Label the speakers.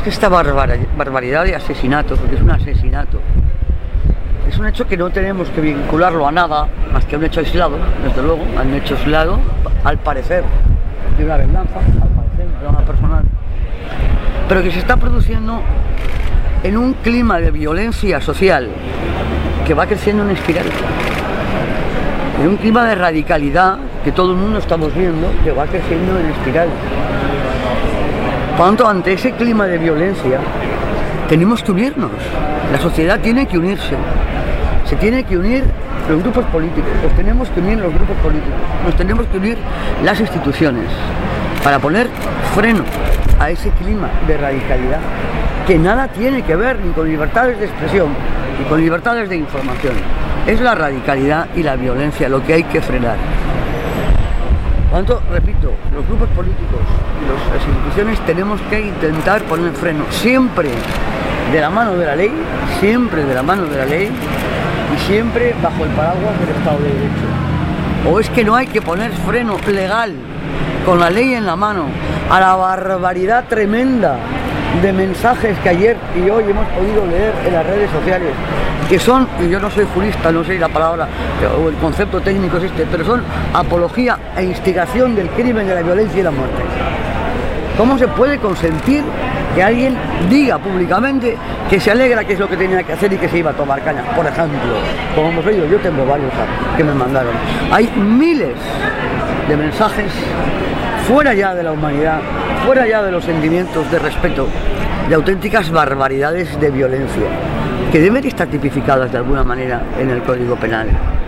Speaker 1: es que esta barbaridad de asesinato, porque es un asesinato, es un hecho que no tenemos que vincularlo a nada más que a un hecho aislado, desde luego, a un hecho aislado, al parecer de una venganza, al parecer de una personal, pero que se está produciendo en un clima de violencia social que va creciendo en espiral, en un clima de radicalidad que todo el mundo estamos viendo que va creciendo en espiral. Por tanto, ante ese clima de violencia tenemos que unirnos, la sociedad tiene que unirse, se tiene que unir los grupos políticos, nos tenemos que unir los grupos políticos, nos tenemos que unir las instituciones para poner freno a ese clima de radicalidad que nada tiene que ver ni con libertades de expresión ni con libertades de información. Es la radicalidad y la violencia lo que hay que frenar. Por lo tanto, repito, los grupos políticos y las instituciones tenemos que intentar poner freno, siempre de la mano de la ley, siempre de la mano de la ley y siempre bajo el paraguas del Estado de Derecho. ¿O es que no hay que poner freno legal, con la ley en la mano, a la barbaridad tremenda de mensajes que ayer y hoy hemos podido leer en las redes sociales, que son, y yo no soy jurista, no sé la palabra o el concepto técnico es este, pero son apología e instigación del crimen, de la violencia y la muerte? ¿Cómo se puede consentir que alguien diga públicamente que se alegra, que es lo que tenía que hacer y que se iba a tomar caña? Por ejemplo, como hemos oído, yo tengo varios que me mandaron. Hay miles de mensajes fuera ya de la humanidad, fuera ya de los sentimientos de respeto, de auténticas barbaridades de violencia, que deben estar tipificadas de alguna manera en el Código Penal.